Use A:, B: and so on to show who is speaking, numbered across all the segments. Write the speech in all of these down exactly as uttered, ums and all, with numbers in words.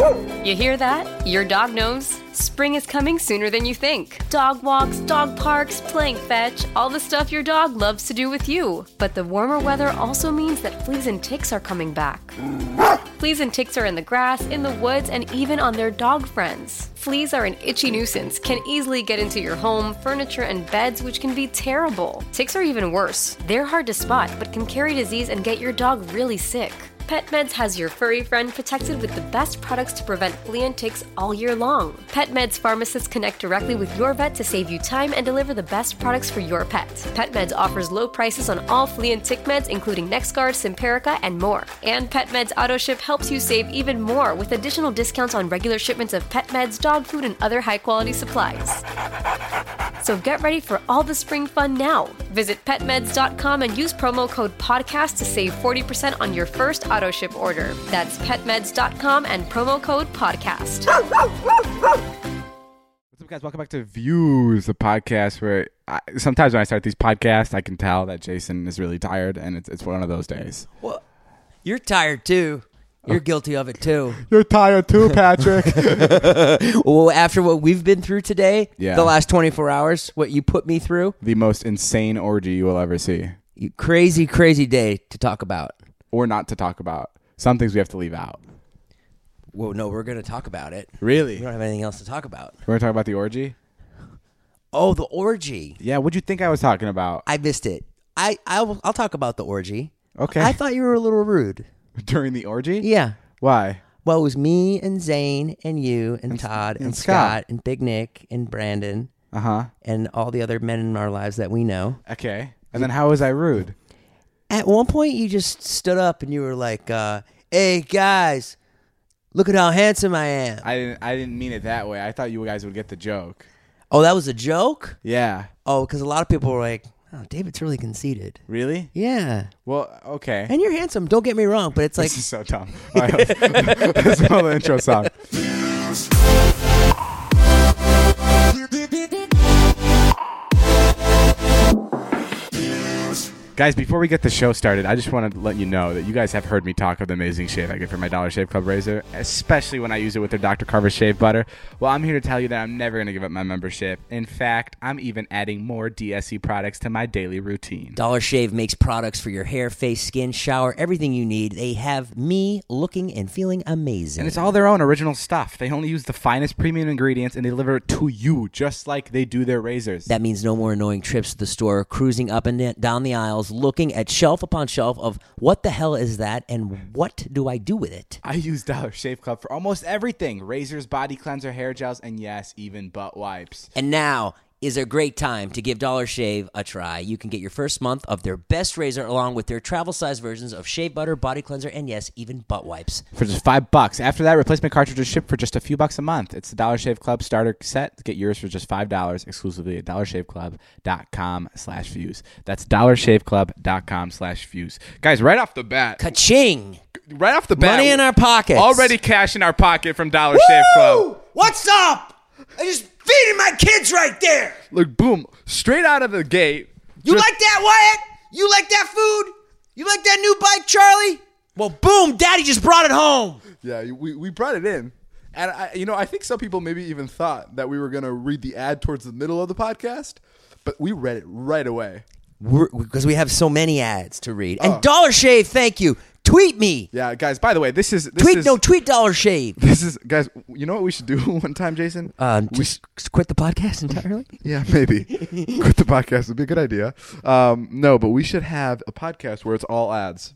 A: You hear that? Your dog knows. Spring is coming sooner than you think. Dog walks, dog parks, playing fetch, all the stuff your dog loves to do with you. But the warmer weather also means that fleas and ticks are coming back. Fleas and ticks are in the grass, in the woods, and even on their dog friends. Fleas are an itchy nuisance, can easily get into your home, furniture, and beds, which can be terrible. Ticks are even worse. They're hard to spot, but can carry disease and get your dog really sick. PetMeds has your furry friend protected with the best products to prevent flea and ticks all year long. PetMeds pharmacists connect directly with your vet to save you time and deliver the best products for your pet. PetMeds offers low prices on all flea and tick meds, including NexGard, Simparica, and more. And PetMeds AutoShip helps you save even more with additional discounts on regular shipments of pet meds, dog food, and other high-quality supplies. So get ready for all the spring fun now. Visit pet meds dot com and use promo code podcast to save forty percent on your first auto ship order. That's pet meds dot com and promo code podcast.
B: What's up, guys? Welcome back to Views, the podcast where I, sometimes when I start these podcasts, I can tell that Jason is really tired, and it's it's one of those days.
C: Well, you're tired too. You're guilty of it too.
B: You're tired too, Patrick.
C: Well, after what we've been through today,
B: yeah.
C: the last twenty-four hours, what you put me through.
B: The most insane orgy you will ever see.
C: Crazy, crazy day to talk about.
B: Or not to talk about. Some things we have to leave out.
C: Well, no, we're going to talk about it.
B: Really?
C: We don't have anything else to talk about.
B: We're going to talk about the orgy?
C: Oh, the orgy.
B: Yeah, what'd you think I was talking about?
C: I missed it. I, I will, I'll talk about the orgy.
B: Okay.
C: I thought you were a little rude.
B: During the orgy?
C: Yeah.
B: Why?
C: Well, it was me and Zane and you and, and Todd and, and Scott. Scott and Big Nick and Brandon.
B: Uh-huh.
C: And all the other men in our lives that we know.
B: Okay. And then how was I rude?
C: At one point, you just stood up and you were like, uh, hey, guys, look at how handsome I am.
B: I didn't I didn't mean it that way. I thought you guys would get the joke.
C: Oh, that was a joke?
B: Yeah.
C: Oh, because a lot of people were like, oh, David's really conceited.
B: Really?
C: Yeah.
B: Well, okay.
C: And you're handsome. Don't get me wrong, but it's like...
B: This is so dumb. All right, let's, let's roll the intro song. Guys, before we get the show started, I just want to let you know that you guys have heard me talk of the amazing shave I get from my Dollar Shave Club razor, especially when I use it with their Doctor Carver shave butter. Well, I'm here to tell you that I'm never going to give up my membership. In fact, I'm even adding more D S C products to my daily routine.
C: Dollar Shave makes products for your hair, face, skin, shower, everything you need. They have me looking and feeling amazing.
B: And it's all their own original stuff. They only use the finest premium ingredients and they deliver it to you, just like they do their razors.
C: That means no more annoying trips to the store, cruising up and down the aisles, looking at shelf upon shelf of what the hell is that and what do I do with it?
B: I use Dollar Shave Club for almost everything. Razors, body cleanser, hair gels, and yes, even butt wipes.
C: And now is a great time to give Dollar Shave a try. You can get your first month of their best razor along with their travel-sized versions of shave butter, body cleanser, and yes, even butt wipes.
B: For just five bucks. After that, replacement cartridges ship for just a few bucks a month. It's the Dollar Shave Club starter set. Get yours for just five dollars exclusively at dollarshaveclub.com slash views. That's dollarshaveclub.com slash views. Guys, right off the bat.
C: Ka-ching!
B: Right off the bat.
C: Money in our pockets.
B: Already cash in our pocket from Dollar Woo! Shave Club.
C: What's up? I just feeding my kids right there.
B: Look, boom, straight out of the gate.
C: You
B: just-
C: like that, Wyatt? You like that food? You like that new bike, Charlie? Well, boom, Daddy just brought it home.
D: Yeah, we, we brought it in. And, I, you know, I think some people maybe even thought that we were going to read the ad towards the middle of the podcast, but we read it right away.
C: Because we have so many ads to read. And
D: Oh.
C: Dollar Shave, thank you. Tweet me.
D: Yeah, guys, by the way, this is... This
C: tweet,
D: is,
C: no, tweet Dollar Shave.
D: This is, guys, you know what we should do one time, Jason?
C: Uh,
D: we
C: just quit the podcast entirely?
D: Yeah, maybe. Quit the podcast would be a good idea. Um, no, but we should have a podcast where it's all ads.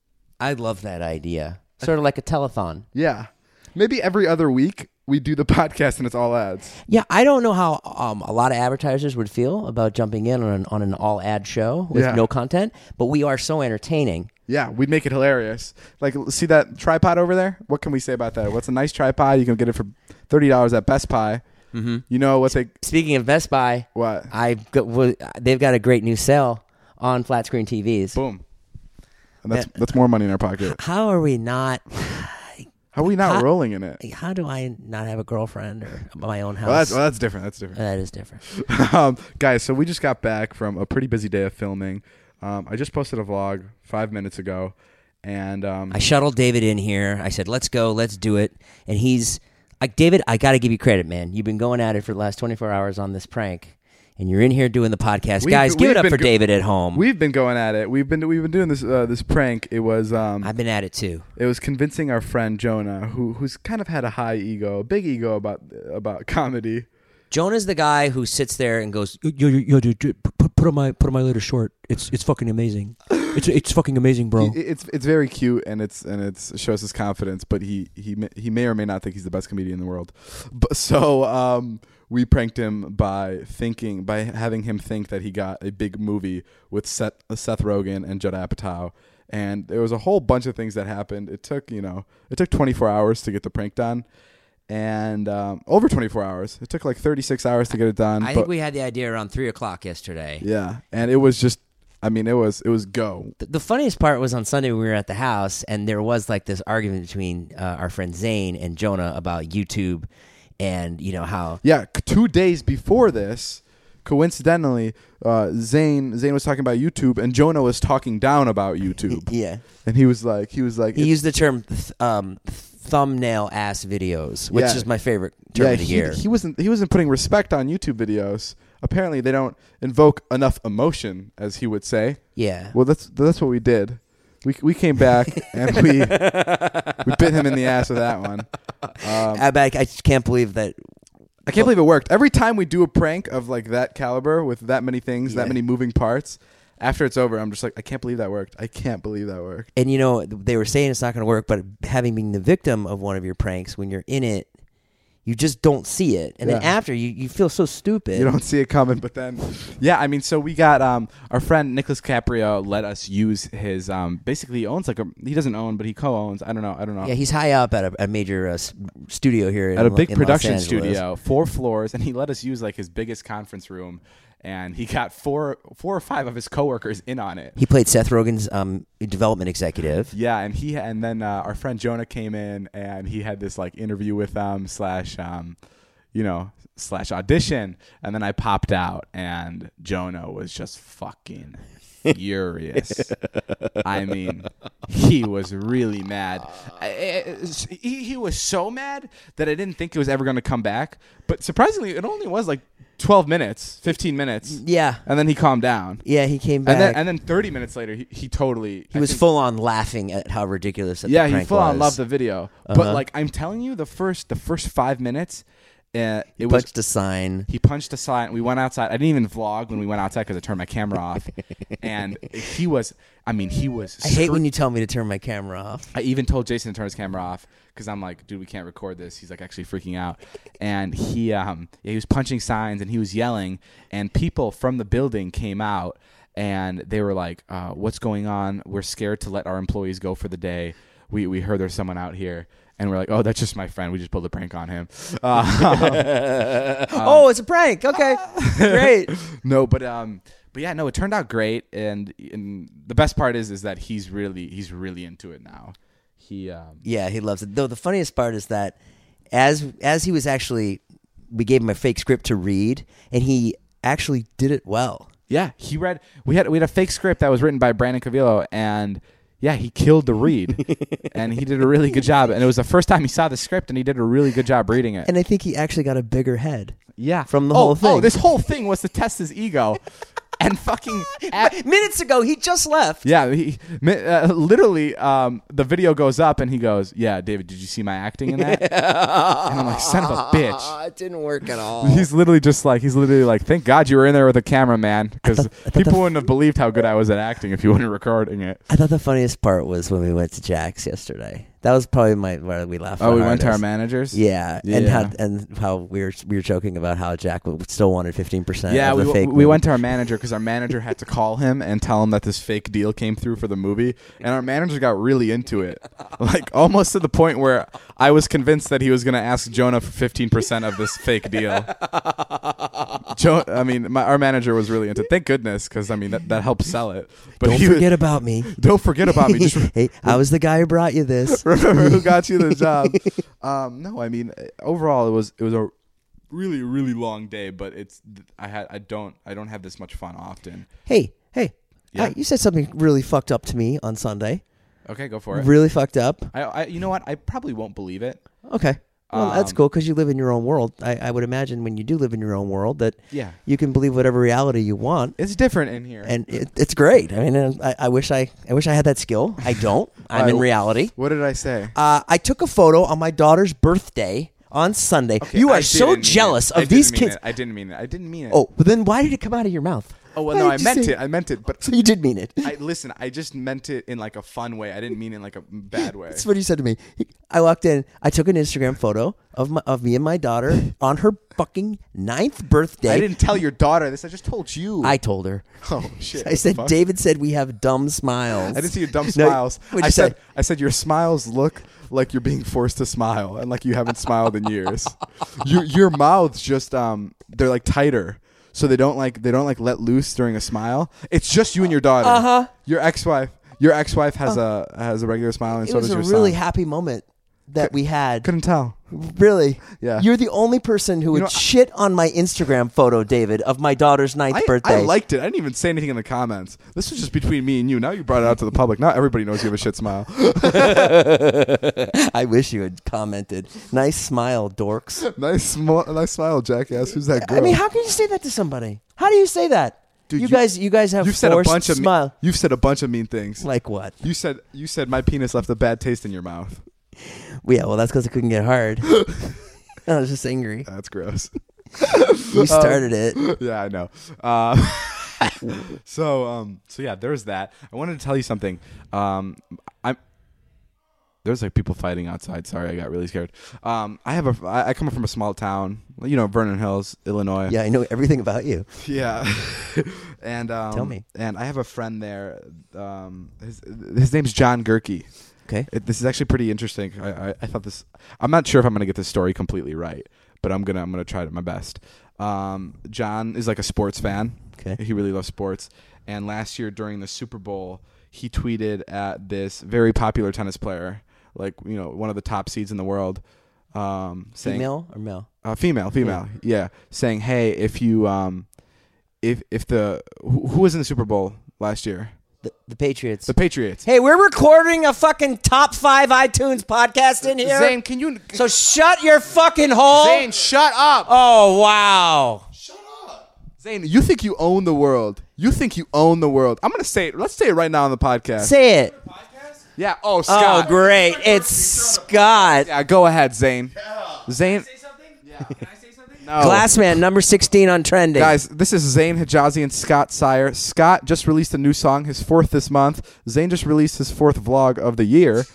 C: I love that idea. Sort of like a telethon.
D: Yeah. Maybe every other week we do the podcast and it's all ads.
C: Yeah, I don't know how um, a lot of advertisers would feel about jumping in on an, on an all-ad show with
D: Yeah.
C: no content, but we are so entertaining.
D: Yeah, we'd make it hilarious. Like, see that tripod over there? What can we say about that? What's a nice tripod? You can get it for thirty dollars at Best Buy.
C: Mm-hmm.
D: You know what they...
C: Speaking of Best Buy,
D: What?
C: I've got, well, they've got a great new sale on flat screen T Vs.
D: Boom. And that's
C: Yeah.
D: that's more money in our pocket.
C: How are we not...
D: How are we not
C: How-
D: rolling in it?
C: How do I not have a girlfriend or my own house?
D: Well, that's, well, that's different. That's different.
C: that is different.
D: um, guys, so we just got back from a pretty busy day of filming. Um, I just posted a vlog five minutes ago, And um,
C: I shuttled David in here. I said, let's go, let's do it. And he's like, David, I got to give you credit, man. You've been going at it for the last twenty-four hours on this prank. And you're in here doing the podcast.
D: We've-
C: Guys, give
D: we've
C: it up
D: been
C: for
D: go-
C: David at home.
D: we've been going at it. We've been we've been doing this uh, this prank. It was um,
C: I've been at it too.
D: it was convincing our friend Jonah, who who's kind of had a high ego, a big ego about about comedy.
C: Jonah's the guy who sits there and goes, yo, yo, yo, dude, dude, put, put on my put on my latest short. It's it's fucking amazing. It's it's fucking amazing, bro.
D: He- it's it's very cute and it's and it's shows his confidence, but he he may- he may or may not think he's the best comedian in the world. But so um, we pranked him by thinking by having him think that he got a big movie with Seth Seth Rogen and Judd Apatow, and there was a whole bunch of things that happened. It took you know it took twenty-four hours to get the prank done. And um, over twenty-four hours. It took like thirty-six hours to get it done.
C: I
D: but,
C: think we had the idea around three o'clock yesterday.
D: yeah, and it was just, I mean, it was it was go.
C: The, the funniest part was on Sunday when we were at the house, and there was like this argument between uh, our friend Zane and Jonah about YouTube, and you know how
D: Yeah, c- two days before this, coincidentally, uh, Zane Zane was talking about YouTube, and Jonah was talking down about YouTube,
C: yeah
D: and he was like, he was like,
C: he
D: it's-
C: used the term th- um, thumbnail ass videos, which
D: Yeah.
C: is my favorite term
D: yeah,
C: of the
D: he,
C: year.
D: he wasn't he wasn't putting respect on YouTube videos. Apparently, they don't invoke enough emotion, as he would say.
C: yeah.
D: Well, that's that's what we did. We we came back and we we bit him in the ass with that one. Um,
C: I, I I just can't believe that.
D: I can't believe it worked. Every time we do a prank of like that caliber with that many things,
C: Yeah.
D: that many moving parts, after it's over, I'm just like, I can't believe that worked. I can't believe that worked.
C: And you know they were saying it's not going to work, but having been the victim of one of your pranks, when you're in it, you just don't see it, and then
D: Yeah.
C: after you you feel so stupid.
D: You don't see it coming, but then, yeah, I mean, so we got um, our friend Nicholas Caprio let us use his um, basically he owns like a he doesn't own, but he co-owns. I don't know, I don't know.
C: Yeah, he's high up at a, a major uh, s- studio here in
D: At a
C: Lo-
D: big
C: in
D: production
C: Los Angeles.
D: studio, four floors, and he let us use like his biggest conference room, and he got four four or five of his coworkers in on it.
C: He played Seth Rogen's um, development executive.
D: Yeah, and he and then uh, our friend Jonah came in, and he had this like interview with them slash, um, you know, slash audition, and then I popped out, and Jonah was just fucking furious. I mean, he was really mad. I- I- he, he was so mad that I didn't think it was ever going to come back. But surprisingly, it only was like twelve minutes, fifteen minutes,
C: Yeah,
D: and then he calmed down.
C: yeah, he came back.
D: And then, and then thirty minutes later, he, he totally
C: he
D: I
C: was
D: think-
C: full on laughing at how ridiculous that
D: yeah,
C: the
D: he
C: prank
D: full on
C: was.
D: loved the video.
C: Uh-huh.
D: But like I'm telling you, the first the first five minutes, uh, it was
C: Punched a sign.
D: he punched a sign. We went outside. I didn't even vlog when we went outside because I turned my camera off. And he was, I mean, he was.
C: I hate
D: scre-
C: when you tell me to turn my camera off.
D: I even told Jason to turn his camera off because I'm like, dude, we can't record this. He's like actually freaking out, and he um yeah, he was punching signs and he was yelling, and people from the building came out and they were like, uh, "What's going on? We're scared to let our employees go for the day. We we heard there's someone out here." And we're like, oh, that's just my friend. We just pulled a prank on him. Uh,
C: oh, it's a prank. Okay, great.
D: no, but um, but yeah, no, it turned out great. And, and the best part is, is that he's really, he's really into it now. He, um,
C: Yeah, he loves it. Though the funniest part is that as as he was actually, we gave him a fake script to read, and he actually did it well.
D: yeah, he read. We had we had a fake script that was written by Brandon Cavillo, and yeah, he killed the read, and he did a really good job. And it was the first time he saw the script, and he did a really good job reading it.
C: And I think he actually got a bigger head.
D: Yeah,
C: from the
D: oh,
C: whole thing.
D: Oh, this whole thing was to test his ego, and fucking. At,
C: Minutes ago, he just left.
D: Yeah, he mi- uh, literally. Um, the video goes up, and he goes, "Yeah, David, did you see my acting in that?" And I'm like, "Son of a bitch!"
C: It didn't work at all.
D: He's literally just like, he's literally like, "Thank God you were in there with a camera, man," because
C: I thought- I thought
D: people
C: the-
D: wouldn't have believed how good I was at acting if you weren't recording it.
C: I thought the funniest part was when we went to Jack's yesterday. That was probably my where we laughed.
D: Oh,
C: the
D: we went to our
C: hardest.
D: managers.
C: Yeah, and
D: Yeah.
C: how and how we were we were joking about how Jack still wanted fifteen percent.
D: Yeah,
C: of
D: we,
C: the fake
D: we
C: movie.
D: went to our manager because our manager had to call him and tell him that this fake deal came through for the movie, and our manager got really into it, like almost to the point where I was convinced that he was going to ask Jonah for fifteen percent of this fake deal. Jo- I mean, my, our manager was really into it. Thank goodness, because I mean that, that helped sell it. But
C: Don't
D: he was-
C: forget about me.
D: don't forget about me. Just
C: Hey, I was the guy who brought you this.
D: remember who got you the job. Um, no, I mean overall it was it was a really really long day, but it's I had I don't I don't have this much fun often.
C: Hey, hey,
D: Yeah.
C: uh, you said something really fucked up to me on Sunday.
B: Okay, go for it.
E: Really fucked up.
B: I, I, you know what? I probably won't believe it.
E: Okay. Well, that's
B: Um,
E: cool because you live in your own world. I, I would imagine when you do live in your own world that
B: Yeah.
E: you can believe whatever reality you want.
B: It's different in here.
E: And it, it's great. I mean, I, I wish I, I wish I had that skill. I don't. I'm in
B: Uh,
E: reality.
B: What did I say?
E: Uh, I took a photo on my daughter's birthday on Sunday.
B: Okay,
E: you
B: I
E: are so
B: didn't mean
E: jealous
B: it. I
E: of these
B: didn't mean
E: kids.
B: it. I didn't mean it. I didn't mean it.
E: Oh, but then why did it come out of your mouth?
B: Oh, well,
E: Why
B: no,
E: did
B: I
E: you
B: meant
E: say-
B: it. I meant it. But
E: So you did mean it.
B: I listen. I just meant it in like a fun way. I didn't mean it in like a bad way.
E: That's what he said to me. He, I walked in. I took an Instagram photo of my, of me and my daughter on her fucking ninth birthday.
B: I didn't tell your daughter this. I just told you.
E: I told her.
B: Oh shit!
E: I said,
B: Fuck.
E: David said we have dumb smiles.
B: I didn't see your dumb
E: No,
B: smiles.
E: what'd
B: I
E: you
B: said.
E: say?
B: I said your smiles look like you're being forced to smile and like you haven't smiled in years. Your your mouths just um they're like tighter. So they don't like they don't like let loose during a smile. It's just you and your daughter.
E: Uh-huh.
B: Your ex-wife. Your ex-wife has a has a regular smile, and
E: It
B: so
E: was
B: does
E: a
B: your
E: really
B: son.
E: happy moment that we had.
B: Couldn't tell.
E: Really?
B: Yeah.
E: You're the only person who would
B: know,
E: shit on my Instagram photo, David, of my daughter's ninth
B: I,
E: birthday.
B: I liked it. I didn't even say anything in the comments. This was just between me and you. Now you brought it out to the public. Now everybody knows you have a shit smile.
E: I wish you had commented. Nice smile, dorks.
B: nice, sm- nice smile, jackass. Who's that girl?
E: I mean, how can you say that to somebody? How do you say that?
B: Dude,
E: you,
B: you-
E: guys, you guys have
B: you've said a
E: forced
B: bunch of me-
E: smile.
B: you've said a bunch of mean things.
E: Like what?
B: You said you said my penis left a bad taste in your mouth.
E: Yeah, well, that's because it couldn't get hard. I was just angry.
B: That's gross.
E: You started it.
B: Yeah, I know. Uh, so, um, so yeah, there's that. I wanted to tell you something. Um, I'm. There's like people fighting outside. Sorry, I got really scared. Um, I have a. I I come from a small town. You know, Vernon Hills, Illinois.
E: Yeah, I know everything about you.
B: Yeah. and um,
E: Tell me.
B: And I have a friend there. Um, his his name's John Gerke.
E: Okay.
B: It, this is actually pretty interesting. I, I, I thought this. I'm not sure if I'm gonna get this story completely right, but I'm gonna I'm gonna try my best. Um, John is like a sports fan.
E: Okay.
B: He really loves sports. And last year during the Super Bowl, he tweeted at this very popular tennis player, like you know one of the top seeds in the world, um, saying
E: Female or male?
B: uh, female, female, yeah. saying, "Hey, if you um, if if the who, who was in the Super Bowl last year?
E: The, the Patriots.
B: The Patriots."
E: Hey, we're recording a fucking top five iTunes podcast in here.
B: Zane, can you?
E: So shut your fucking hole.
B: Zane, shut up.
E: Oh, wow.
B: Zane, you think you own the world? You think you own the world? I'm gonna say it. Let's say it right now on the podcast.
E: Say it.
B: Yeah. Oh, Scott.
E: Oh, great. It's Scott.
B: Yeah. Go ahead, Zane. Zane. No.
E: Glassman, number sixteen on trending.
B: Guys, this is Zane Hijazi and Scott Sire. Scott just released a new song, his fourth this month. Zane just released his fourth vlog of the year.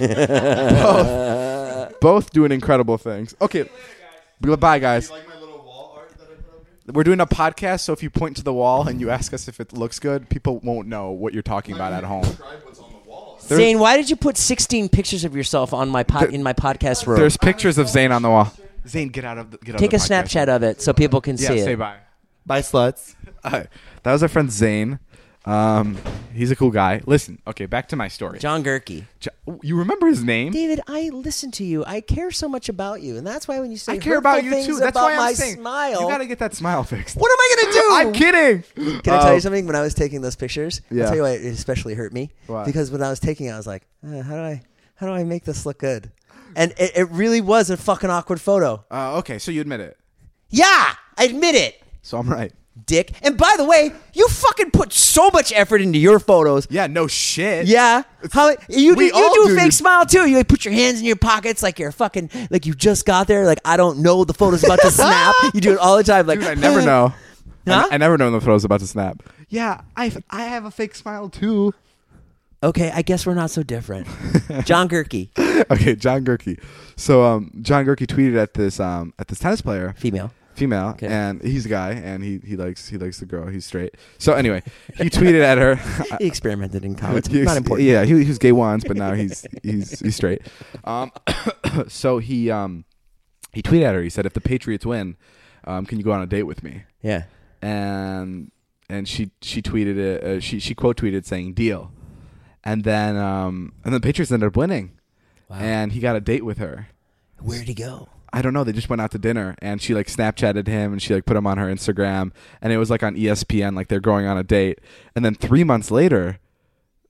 B: both, both doing incredible things. Okay. Goodbye, guys. We're doing a podcast, so if you point to the wall and you ask us if it looks good, people won't know what you're talking about at home. There's-
E: Zane, why did you put sixteen pictures of yourself on my pod, in my podcast room?
B: There's pictures of Zane on the wall. Zane, get out of the get out
E: Take a
B: of the podcast.
E: Snapchat of it so people can
B: Yeah,
E: see
B: say
E: it.
B: bye.
E: Bye, sluts.
B: Uh, that was our friend Zane. Um, he's a cool guy. Listen, okay, back to my story.
E: John Gerke.
B: Jo- you remember his name?
E: David, I listen to you. I care so much about you, and that's why when you say
B: I care
E: hurtful
B: about you
E: things
B: too. That's
E: about
B: why I'm
E: my
B: saying
E: smile,
B: you got to get that smile fixed.
E: what am I gonna do?
B: I'm kidding.
E: Can I tell
B: Uh,
E: you something? When I was taking those pictures,
B: Yeah.
E: I'll tell you why it especially hurt me.
B: Why?
E: Because when I was taking it, I was like, uh, how do I, how do I make this look good? And it, it really was a fucking awkward photo.
B: Uh, okay, so you admit it.
E: Yeah, I admit it,
B: So I'm right.
E: dick. And by the way, you fucking put so much effort into your photos.
B: Yeah, no shit.
E: Yeah, how you do,
B: We
E: you
B: all
E: do a
B: do.
E: fake smile too. You like put your hands in your pockets like you're fucking like you just got there. Like I don't know the photo's about to snap. You do it all the time. Like
B: Dude, I never know.
E: Huh?
B: I, I never know when the photo's about to snap. Yeah, I I have a fake smile too.
E: Okay, I guess we're not so different. John Gerke,
B: Okay, John Gerke. So um, John Gerke tweeted at this um at this tennis player.
E: female.
B: Female,
E: Okay.
B: and he's a guy, and he, he likes he likes the girl. He's straight. So anyway, he tweeted at her.
E: He experimented in college.
B: He-
E: Not important.
B: Yeah, he, he was gay once, but now he's he's he's straight. Um, so he um he tweeted at her. He said, "If the Patriots win, um, can you go on a date with me?"
E: Yeah.
B: And and she she tweeted it. Uh, she she quote tweeted saying "deal," and then um and the Patriots ended up winning,
E: Wow.
B: and he got a date with her.
E: Where'd he go?
B: I don't know. They just went out to dinner, and she like Snapchatted him, and she like put him on her Instagram, and it was like on E S P N, like they're going on a date. And then three months later,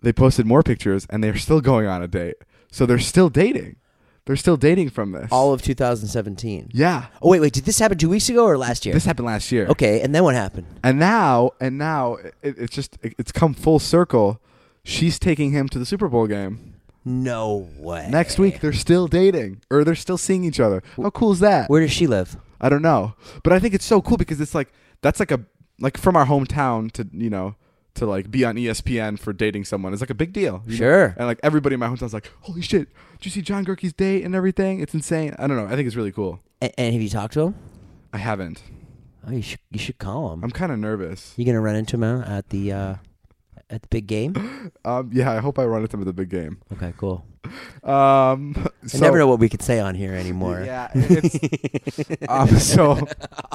D: they posted more pictures, and they're still going on a date. So they're still dating. They're still dating from this.
E: All of two thousand seventeen.
D: Yeah.
E: Oh wait, wait. Did this happen two weeks ago or last year?
D: This happened last year.
E: Okay, and then what happened?
D: And now, and now, it, it's just it, it's come full circle. She's taking him to the Super Bowl game
E: No way.
D: next week. They're still dating, or they're still seeing each other. How cool is that?
E: Where does she live?
D: I don't know, but I think it's so cool because it's like that's like a like from our hometown to you know to like be on E S P N for dating someone is like a big deal. you know?
E: Sure.
D: And like everybody in my hometown's like, holy shit, did you see John Gerke's date and everything? It's insane. I don't know. I think it's really cool.
E: And, and have you talked to him?
D: I haven't.
E: Oh, you should you should call him.
D: I'm kind of nervous.
E: You gonna run into him uh, at the uh, at the big game?
D: Um, yeah, I hope I run into him at the big game.
E: Okay, cool.
D: Um,
E: I
D: so,
E: never know what we could say on here anymore.
D: Yeah. It's, um, so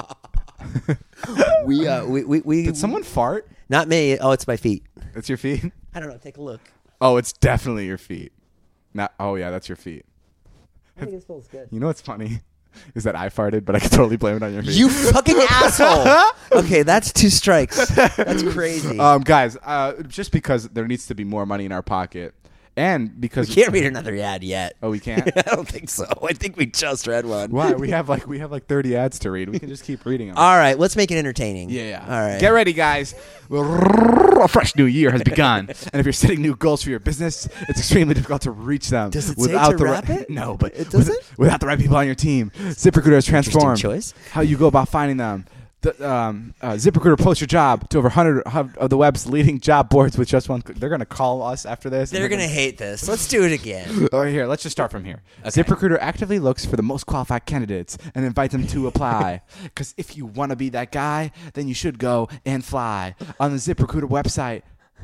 E: we uh we we, we
D: did someone fart?
E: Not me. Oh, it's my feet.
D: It's your feet.
E: I don't know. Take a look.
D: Oh, it's definitely your feet. Not. Oh yeah, that's your feet.
E: I think it smells good.
D: You know what's funny? Is that I farted, but I could totally blame it on your feet.
E: You fucking asshole. Okay, that's two strikes. That's crazy.
D: Um, guys, uh, just because there needs to be more money in our pocket, and because
E: we can't read another ad yet.
D: Oh, we can't.
E: I don't think so. I think we just read one.
D: Why? We have like we have like thirty ads to read. We can just keep reading them.
E: All right, let's make it entertaining.
D: Yeah, yeah.
E: All right.
D: Get ready, guys. A fresh new year has begun, and if you're setting new goals for your business, it's extremely difficult to reach them.
E: Does it say
D: without
E: to
D: the
E: wrap
D: right,
E: it?
D: No, but
E: It
D: with-
E: doesn't?
D: without the right people on your team. ZipRecruiter has transformed
E: choice.
D: how you go about finding them. The, um, uh, ZipRecruiter posts your job to over one hundred of the web's leading job boards with just one click. They're going to call us after this.
E: They're going to hate this. Let's do it again.
D: Oh, here, let's just start from here. ZipRecruiter actively looks for the most qualified candidates and invites them to apply. Because if you want to be that guy, then you should go and fly. On the ZipRecruiter website,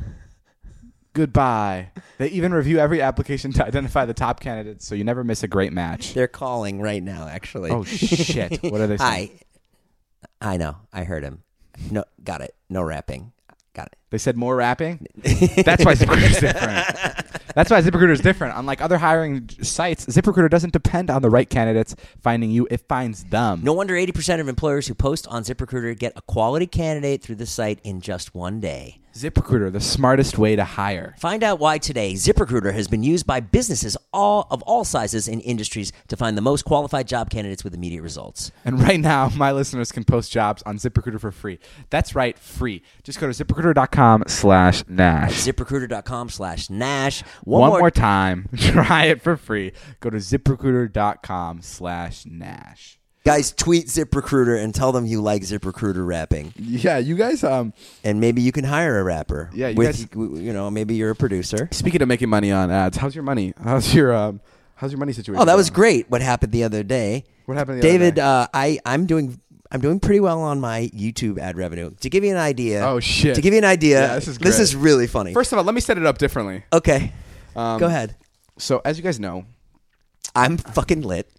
D: goodbye. They even review every application to identify the top candidates, so you never miss a great match.
E: They're calling right now, actually.
D: Oh, shit. What are they saying?
E: Hi. I know. I heard him. No, got it. No rapping. Got it.
D: They said more rapping? That's why ZipRecruiter is different. That's why ZipRecruiter is different. Unlike other hiring sites, ZipRecruiter doesn't depend on the right candidates finding you. It finds them.
E: No wonder eighty percent of employers who post on ZipRecruiter get a quality candidate through the site in just one day.
D: ZipRecruiter, the smartest way to hire.
E: Find out why today ZipRecruiter has been used by businesses all of all sizes and industries to find the most qualified job candidates with immediate results.
D: And right now, my listeners can post jobs on ZipRecruiter for free. That's right, free. Just go to ZipRecruiter.com slash Nash.
E: ZipRecruiter.com slash Nash.
D: One,
E: One,
D: more,
E: more
D: time. Try it for free. Go to ZipRecruiter.com slash Nash.
E: Guys, tweet ZipRecruiter and tell them you like ZipRecruiter rapping.
D: Yeah, you guys, um,
E: And maybe you can hire a rapper.
D: Yeah, you
E: with,
D: guys-
E: you know, maybe you're a producer.
D: speaking of making money on ads, how's your money? How's your, um, how's your money situation?
E: Oh, that was
D: going?
E: great. What happened the other day?
D: What happened the
E: David,
D: other day?
E: uh, I I'm doing I'm doing pretty well on my YouTube ad revenue. To give you an idea.
D: Oh, shit.
E: To give you an idea.
D: Yeah, this is
E: This
D: great.
E: is really funny.
D: First of all, let me set it up differently.
E: okay.
D: Um,
E: Go ahead.
D: So, as you guys know,
E: I'm fucking lit.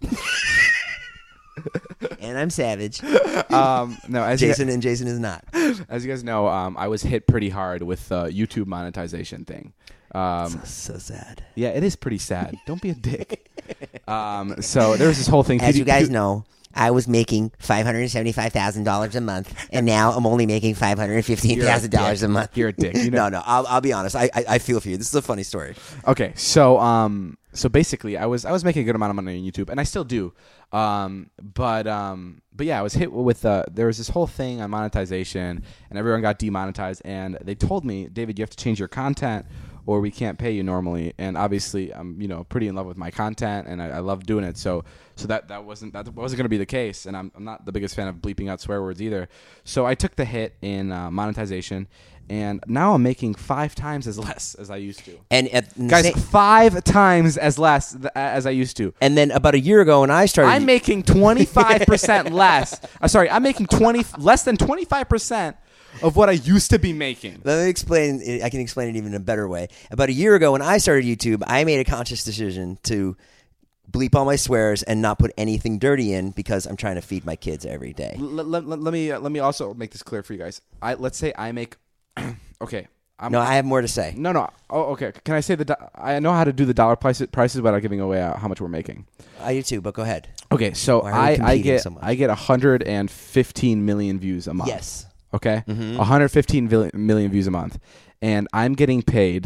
E: And I'm savage.
D: um, no, as
E: Jason
D: you,
E: and Jason is not.
D: as you guys know, um, I was hit pretty hard with the YouTube monetization thing. Um,
E: So sad.
D: yeah, it is pretty sad. Don't be a dick. Um, so there was this whole thing.
E: As you guys
D: Q-
E: know, I was making five hundred seventy-five thousand dollars a month, and now I'm only making five hundred fifteen thousand dollars a month.
D: You're a dick. You know?
E: No, no, I'll, I'll be honest. I, I I feel for you. This is a funny story.
D: Okay, so um, so basically, I was I was making a good amount of money on YouTube, and I still do. Um, but um, but yeah, I was hit with uh, there was this whole thing on monetization, and everyone got demonetized, and they told me, David, you have to change your content, or we can't pay you normally. And obviously, I'm you know pretty in love with my content, and I, I love doing it. So so that that wasn't that wasn't going to be the case, and I'm I'm not the biggest fan of bleeping out swear words either. So I took the hit in uh, monetization. And now I'm making five times as less as I used to.
E: And at
D: Guys,
E: sa-
D: five times as less th- as I used to.
E: and then about a year ago, when I started,
D: I'm making twenty-five percent less. Uh, sorry, I'm making twenty less than twenty-five percent of what I used to be making.
E: Let me explain. I can explain it even in a better way. About a year ago, when I started YouTube, I made a conscious decision to bleep all my swears and not put anything dirty in because I'm trying to feed my kids every day.
D: L- l- l- let me uh, let me also make this clear for you guys. I let's say I make okay. I'm,
E: No, I have more to say.
D: no, no. Oh, okay. Can I say the? Do- I know how to do the dollar prices prices without giving away uh, how much we're making.
E: I do too, but go ahead.
D: Okay, so
E: Why are we
D: I, I
E: competing
D: get
E: so much?
D: I get one hundred fifteen million views a month.
E: Yes.
D: Okay,
E: Mm-hmm.
D: one hundred fifteen vil- million views a month, and I'm getting paid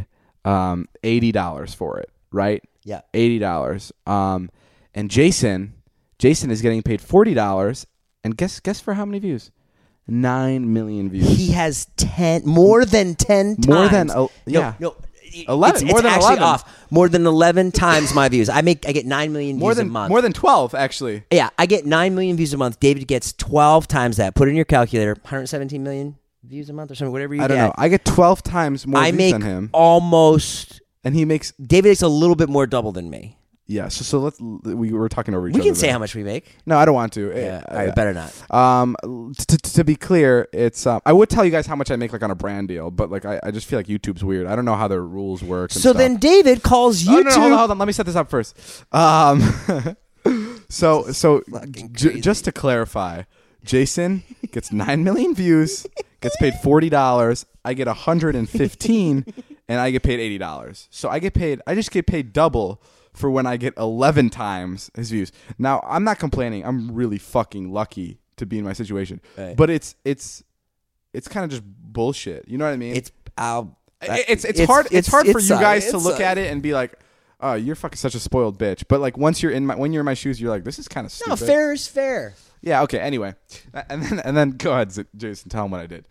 D: um, eighty dollars for it, right?
E: Yeah.
D: eighty dollars. Um, and Jason, Jason is getting paid forty dollars. And guess guess for how many views? Nine million views.
E: He has ten, more than ten times.
D: More than, uh, yeah.
E: No, no.
D: eleven.
E: It's,
D: More
E: it's
D: than
E: actually
D: eleven.
E: off. More than eleven times my views. I make I get nine million
D: More
E: views
D: than
E: a month.
D: more than twelve, actually.
E: Yeah, I get nine million views a month. David gets twelve times that. Put it in your calculator. one hundred seventeen million views a month or something. Whatever you
D: I don't
E: get.
D: know. I get twelve times more
E: I
D: views
E: make
D: than him,
E: almost.
D: and he makes
E: David makes a little bit more double than me.
D: yeah. So, so let's we were talking over each
E: We
D: other.
E: can say
D: there.
E: how much we make.
D: No, I don't want to.
E: Yeah,
D: Uh,
E: all right, better not.
D: Um, t- t- to be clear, it's um, I would tell you guys how much I make like on a brand deal, but like I, I just feel like YouTube's weird. I don't know how their rules work. And
E: So
D: stuff.
E: then David calls
D: Oh,
E: YouTube.
D: no, no, hold on, hold on. Let me set this up first. Um, so so j- just to clarify, Jason gets nine million views, gets paid forty dollars. I get a hundred and fifteen, and I get paid eighty dollars. So I get paid. I just get paid double for when I get eleven times his views. Now I'm not complaining. I'm really fucking lucky to be in my situation.
E: Right.
D: But it's it's it's kind of just bullshit. You know what I mean?
E: It's I'll,
D: It- it's it's, hard it's, hard for
E: it's
D: you
E: uh,
D: guys to
E: it's,
D: look
E: uh,
D: at it and be like, oh, you're fucking such a spoiled bitch. But like once you're in my when you're in my shoes, you're like, this is kind of
E: No,
D: stupid.
E: fair is fair.
D: Yeah. Okay. Anyway, and then and then go ahead, Z- Jason. Tell him what I did.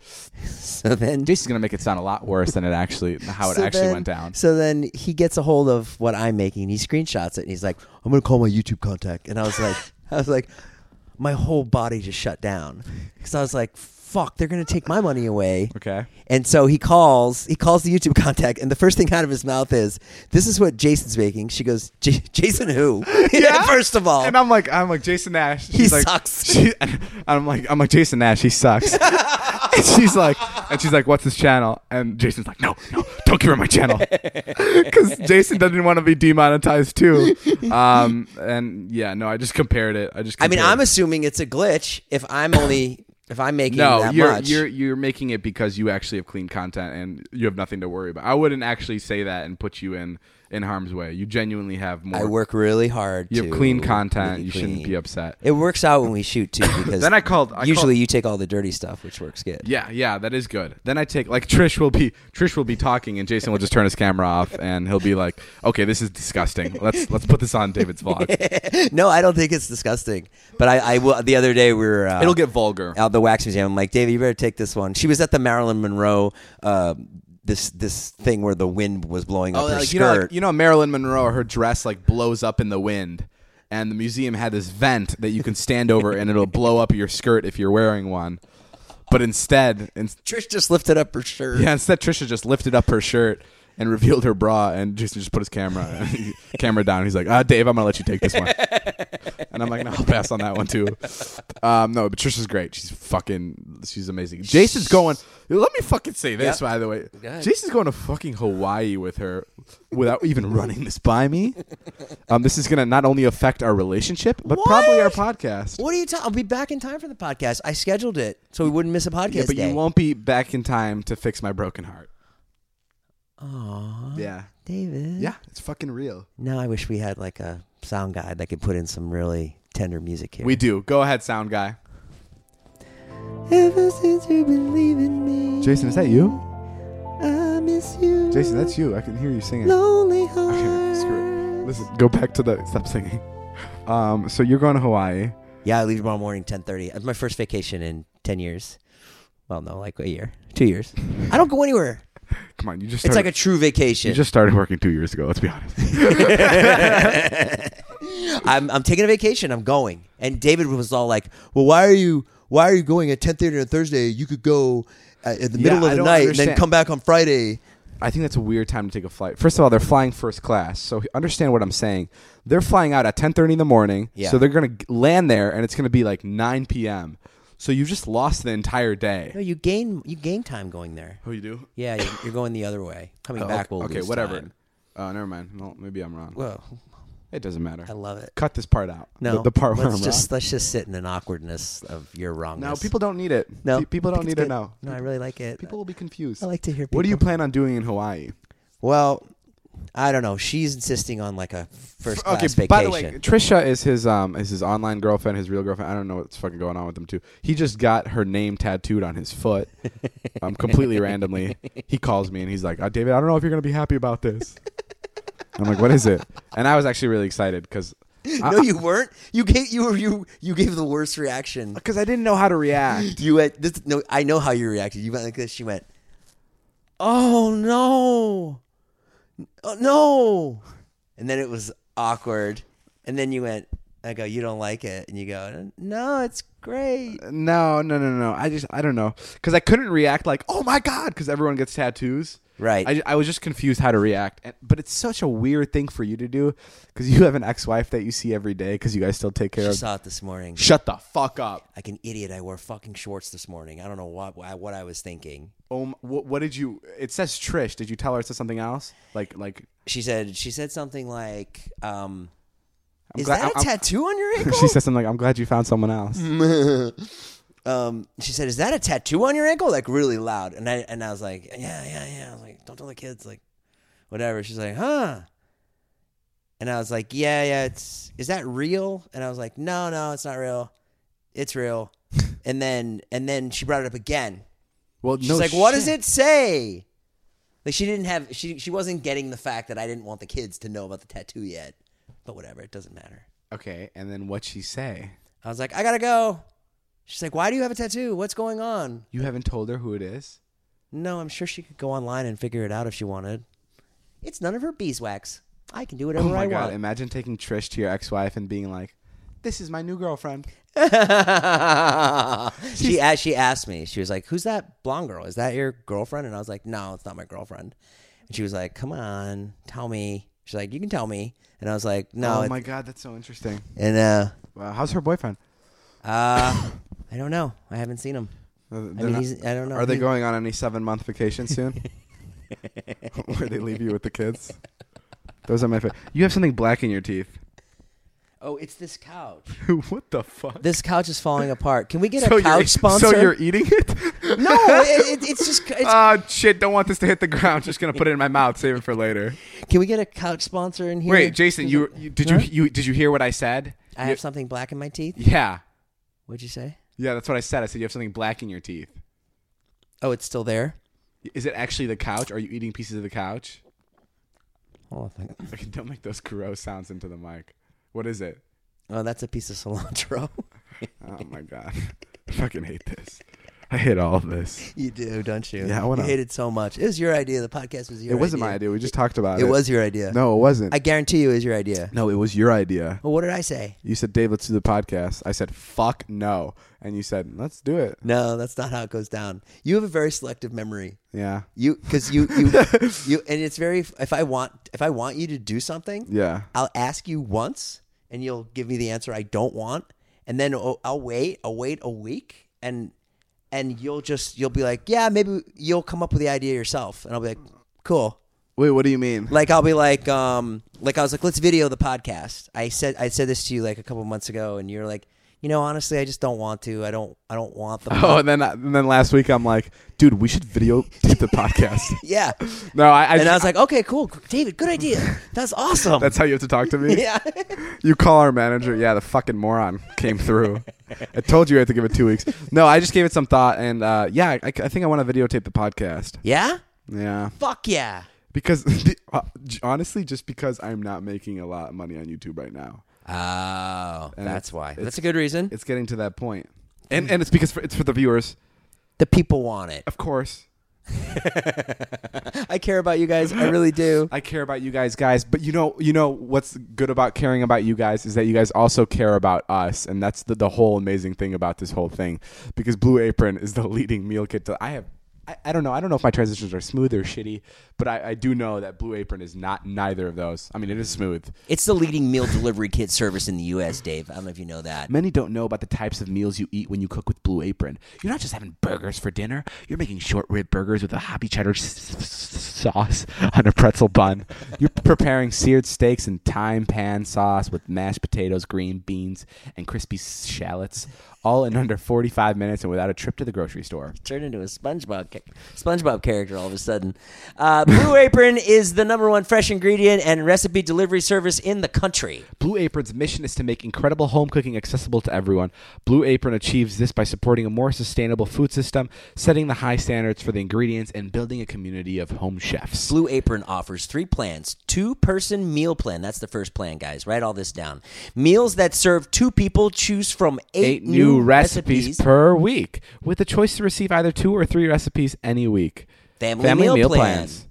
E: So then
D: Jason's gonna make it sound a lot worse than it actually how it
E: so
D: actually
E: then-
D: went down.
E: So then he gets a hold of what I'm making. He screenshots it and he's like, "I'm gonna call my YouTube contact." And I was like, I was like, my whole body just shut down because I was like, "Fuck, they're gonna take my money away."
D: Okay.
E: And so he calls, he calls the YouTube contact, and the first thing out of his mouth is, "This is what Jason's making." She goes, J- "Jason who?" First of all,
D: And I'm like, I'm like Jason Nash.
E: He
D: She's like,
E: sucks.
D: She, and I'm like, I'm like Jason Nash. He sucks. And she's like, and she's like, what's his channel? And Jason's like, no, no, don't give her my channel, because Jason doesn't want to be demonetized too. Um, and yeah, no, I just compared it. I just.
E: I mean,
D: compared
E: I'm assuming it's a glitch if I'm only if I'm making
D: no,
E: that
D: you're
E: much.
D: you're you're making it because you actually have clean content and you have nothing to worry about. I wouldn't actually say that and put you in in harm's way. You genuinely have more.
E: I work really hard.
D: You
E: to
D: have clean content.
E: be
D: You shouldn't
E: clean.
D: be upset.
E: It works out when we shoot too, because
D: Then I called. I
E: usually
D: called,
E: you take all the dirty stuff, which works good.
D: Yeah, yeah, that is good. Then I take like Trish will be Trish will be talking and Jason will just turn his camera off and he'll be like, "Okay, this is disgusting. Let's let's put this on David's vlog."
E: No, I don't think it's disgusting. But I, I will. The other day we were uh,
D: It'll get vulgar.
E: out at the wax museum. I'm like, David, you better take this one. She was at the Marilyn Monroe. Uh, this this thing where the wind was blowing up
D: Oh,
E: her
D: like,
E: skirt.
D: you know, like, you know, Marilyn Monroe, her dress like blows up in the wind, and the museum had this vent that you can stand over, and it'll blow up your skirt if you're wearing one. But instead, in,
E: Trish just lifted up her shirt.
D: yeah, instead Trisha just lifted up her shirt and revealed her bra, and Jason just put his camera camera down. He's like, "Ah, Dave, I'm gonna let you take this one," and I'm like, "No, I'll pass on that one too." Um, no, but Trisha's great. She's fucking, she's amazing. Jason's going. Let me fucking say this,
E: Yeah.
D: by the way.
E: Go ahead.
D: Jason's going to fucking Hawaii with her without even running this by me. Um, this is gonna not only affect our relationship, but
E: What?
D: probably our podcast.
E: What are you talking? I'll be back in time for the podcast. I scheduled it so we wouldn't miss a podcast
D: Yeah, but
E: day.
D: you won't be back in time to fix my broken heart.
E: Aw,
D: Yeah,
E: David.
D: yeah, it's fucking real.
E: Now I wish we had like a sound guy that could put in some really tender music here.
D: We do. Go ahead, sound guy.
E: Ever since you've been leaving me,
D: Jason, is that you?
E: I miss you.
D: Jason, that's you. I can hear you singing.
E: Lonely heart.
D: Okay, screw it. Listen, go back to the stop singing. Um, so you're going to Hawaii.
E: Yeah, I leave tomorrow morning, ten thirty. It's my first vacation in ten years. Well, no, like a year, two years. I don't go anywhere.
D: Come on, you just
E: It's
D: started,
E: like a true vacation.
D: you just started working two years ago. Let's be honest.
E: I'm I'm taking a vacation. I'm going. And David was all like, "Well, why are you why are you going at ten thirty on Thursday? You could go uh, in the
D: Yeah,
E: middle
D: I
E: of the
D: don't
E: night and
D: understand.
E: then come back on Friday."
D: I think that's a weird time to take a flight. First of all, they're flying first class, so understand what I'm saying. They're flying out at ten thirty in the morning,
E: Yeah.
D: so they're going to land there, and it's going to be like nine p.m. So you just lost the entire day.
E: No, you gain you gain time going there.
D: Oh, you do?
E: Yeah, you're, you're going the other way. Coming
D: Oh,
E: back will
D: okay,
E: lose
D: whatever.
E: time.
D: Oh, never mind. No, maybe I'm wrong.
E: Well,
D: It doesn't matter.
E: I love it.
D: Cut this part out.
E: No,
D: the, the part where
E: let's
D: I'm
E: just
D: wrong.
E: let's just sit in an awkwardness of your wrongness.
D: No, people don't need it.
E: No,
D: Pe- people
E: I
D: don't
E: think
D: need
E: it's
D: to
E: good.
D: know.
E: No, I really like it.
D: People will be confused.
E: I like to hear. People.
D: What do you plan on doing in Hawaii?
E: Well, I don't know. She's insisting on like a first class
D: Okay,
E: vacation.
D: by the way, Trisha is his um is his online girlfriend, his real girlfriend. I don't know what's fucking going on with them too. He just got her name tattooed on his foot, um, completely randomly. He calls me and he's like, oh, "David, I don't know if you're gonna be happy about this." I'm like, "What is it?" And I was actually really excited because
E: no, you weren't. You gave you were you you gave the worst reaction
D: because I didn't know how to react.
E: You went. This, no, I know how you reacted. You went like this. She went, "Oh no." Oh, no. And then it was awkward. And then you went, I go, "You don't like it?" And you go, "No, it's great."
D: No, no, no, no. I just, I don't know. Because I couldn't react like, "Oh my God," because everyone gets tattoos.
E: Right.
D: I, I was just confused how to react. And, but it's such a weird thing for you to do because you have an ex-wife that you see every day because you guys still take care
E: She
D: of.
E: saw it this morning.
D: Shut the fuck up.
E: Like an idiot, I wore fucking shorts this morning. I don't know what what I was thinking.
D: Um, what, what did you? It says Trish. Did you tell her it says something else? Like, like.
E: She said she said something like, um,
D: I'm
E: "Is
D: glad-
E: that a
D: I'm-
E: tattoo on your ankle?"
D: She said something like, "I'm glad you found someone else."
E: um, she said, "Is that a tattoo on your ankle?" Like really loud, and I and I was like, "Yeah, yeah, yeah." I was like, "Don't tell the kids." Like, whatever. She's like, "Huh?" And I was like, "Yeah, yeah. It's is that real?" And I was like, "No, no, it's not real. It's real." and then and then she brought it up again.
D: Well,
E: She's
D: no
E: like, "What does
D: shit.
E: it say?" Like she didn't have she she wasn't getting the fact that I didn't want the kids to know about the tattoo yet. But whatever, it doesn't matter.
D: Okay, and then what'd she say?
E: I was like, "I gotta go." She's like, "Why do you have a tattoo? What's going on?"
D: You haven't told her who it is?
E: No, I'm sure she could go online and figure it out if she wanted. It's none of her beeswax. I can do whatever
D: Oh my
E: I
D: God!
E: want.
D: Imagine taking Trish to your ex-wife and being like, "This is my new girlfriend."
E: she asked, she asked me. She was like, "Who's that blonde girl? Is that your girlfriend?" And I was like, "No, it's not my girlfriend." And she was like, "Come on, tell me." She's like, "You can tell me." And I was like, "No."
D: Oh
E: it-
D: my God, that's so interesting.
E: And uh,
D: Wow, how's her boyfriend?
E: uh, I don't know. I haven't seen him.
D: Uh,
E: I
D: they're
E: mean,
D: not-
E: he's. I don't know.
D: Are they
E: He-
D: going on any seven-month vacation soon? Where they leave you with the kids? Those are my favorite. You have something black in your teeth.
E: Oh, it's this couch.
D: What the fuck?
E: This couch is falling apart. Can we get
D: so
E: a couch
D: you're,
E: sponsor?
D: So you're eating it?
E: no, it, it, it's just. It's,
D: Oh shit! Don't want this to hit the ground. Just gonna put it in my mouth. Save it for later.
E: can we get a couch sponsor in here?
D: Wait, Jason, you, you did
E: Huh?
D: you you did you hear what I said?
E: I
D: You-
E: have something black in my teeth.
D: Yeah,
E: What'd you say?
D: yeah. That's what I said. I said you have something black in your teeth.
E: Oh, it's still there.
D: Is it actually the couch? Are you eating pieces of the couch?
E: Hold on a second.
D: Okay, don't make those gross sounds into the mic. What is it?
E: Oh, that's a piece of cilantro.
D: Oh my God, I fucking hate this. I hate all of this.
E: You do, don't you?
D: Yeah, I wanna-
E: You hate it so much. It was your idea. The podcast was your
D: It
E: idea.
D: wasn't my idea. We just talked about it.
E: It was your idea.
D: No, it wasn't.
E: I guarantee you it was your idea.
D: no, it was your idea.
E: Well, what did I say?
D: You said, "Dave, let's do the podcast." I said, "Fuck no," and you said, "Let's do it."
E: No, that's not how it goes down. You have a very selective memory.
D: Yeah,
E: You, because you, you, you, and it's very. If I want, if I want you to do something,
D: yeah.
E: I'll ask you once, and you'll give me the answer I don't want, and then I'll, I'll wait. I'll wait a week, and and you'll just you'll be like, yeah, maybe you'll come up with the idea yourself, and I'll be like, cool.
D: Wait, what do you mean?
E: Like I'll be like, um, like I was like, let's video the podcast. I said I said this to you like a couple months ago, and you're like, you know, honestly, I just don't want to. I don't. I don't want the.
D: Oh, and then and then last week I'm like, dude, we should videotape the podcast.
E: Yeah.
D: No, I, I
E: And I was like, okay, cool, David, good idea. That's awesome.
D: that's how you have to talk to me.
E: yeah.
D: You call our manager. Yeah, the fucking moron came through. I told you I had to give it two weeks. No, I just gave it some thought, and uh, yeah, I, I think I want to videotape the podcast.
E: Yeah.
D: Yeah,
E: Fuck yeah.
D: because uh, honestly, just because I'm not making a lot of money on YouTube right now.
E: Oh,
D: And
E: that's
D: it's-
E: why.
D: it's-
E: That's a good reason.
D: It's getting to that point, and and it's because for, it's for the viewers,
E: The people want it.
D: of course.
E: I care about you guys. I really do.
D: I care about you guys, guys. But you know, you know what's good about caring about you guys is that you guys also care about us, and that's the the whole amazing thing about this whole thing. Because Blue Apron is the leading meal kit. To, I have, I, I don't know, I don't know if my transitions are smooth or shitty, but I, I do know that Blue Apron is not neither of those. I mean, it is smooth.
C: It's the leading meal delivery kit service in the U S, Dave. I don't know if you know that.
B: Many don't know about the types of meals you eat when you cook with Blue Apron. You're not just having burgers for dinner. You're making short rib burgers with a hoppy cheddar s- s- sauce on a pretzel bun. You're preparing seared steaks in thyme pan sauce with mashed potatoes, green beans, and crispy shallots, all in under forty-five minutes and without a trip to the grocery store.
C: Turned into a SpongeBob SpongeBob character all of a sudden. Uh, Blue Apron is the number one fresh ingredient and recipe delivery service in the country.
B: Blue Apron's mission is to make incredible home cooking accessible to everyone. Blue Apron achieves this by supporting a more sustainable food system, setting the high standards for the ingredients, and building a community of home chefs.
C: Blue Apron offers three plans. Two-person meal plan. That's the first plan, guys. Write all this down. Meals that serve two people. Choose from eight,
B: Eight new recipes,
C: recipes
B: per week, with the choice to receive either two or three recipes any week.
C: Family, meal, plan.
B: plans.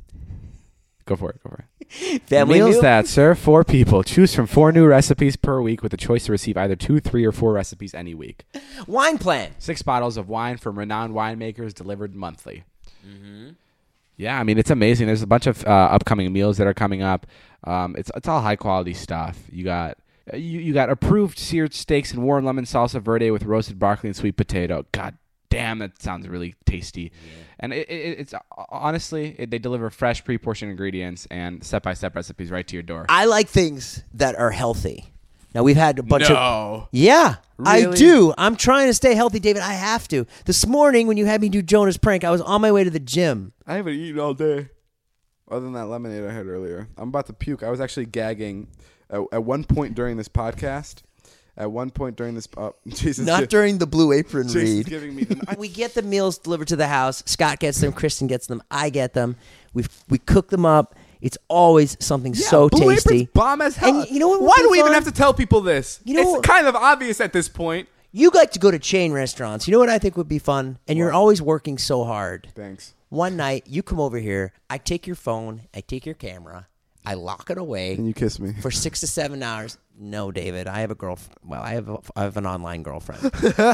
B: Go for it. Go for it.
C: Family
B: Meals
C: meal.
B: that serve four people. Choose from four new recipes per week with the choice to receive either two, three, or four recipes any week.
C: Wine plan.
B: Six bottles of wine from renowned winemakers delivered monthly. Mm-hmm. Yeah, I mean, it's amazing. There's a bunch of uh, upcoming meals that are coming up. Um, it's it's all high-quality stuff. You got you, you got approved seared steaks and warm lemon salsa verde with roasted broccoli and sweet potato. God damn, that sounds really tasty. Yeah. And it, it, it's honestly, it, they deliver fresh, pre-portioned ingredients and step-by-step recipes right to your door.
E: I like things that are healthy. Now, we've had a bunch
B: no.
E: of... Yeah, I
B: Really?
E: do. I'm trying to stay healthy, David. I have to. This morning, when you had me do Jonah's prank, I was on my way to the gym.
D: I haven't eaten all day. Other than that lemonade I had earlier. I'm about to puke. I was actually gagging at, at one point during this podcast. At one point during this... Uh, Jesus,
E: Not
D: gi-
E: during the Blue Apron
D: Jason's
E: read.
D: giving me... The,
C: We get the meals delivered to the house. Scott gets them. Kristen gets them. I get them. We we cook them up. It's always something
D: Yeah,
C: so
D: Blue
C: tasty.
D: Apron's bomb as hell.
C: And you know what would
D: Why
C: be
D: do we even
C: fun?
D: have to tell people this?
C: You know
D: it's
C: what-
D: kind of obvious at this point.
E: You like to go to chain restaurants. You know what I think would be fun? And you're always working so hard.
D: Thanks.
E: One night, you come over here. I take your phone. I take your camera. I lock it away.
D: And you kiss me.
E: For six to seven hours. No, David. I have a girlfriend. Well, I have a, I have an online girlfriend.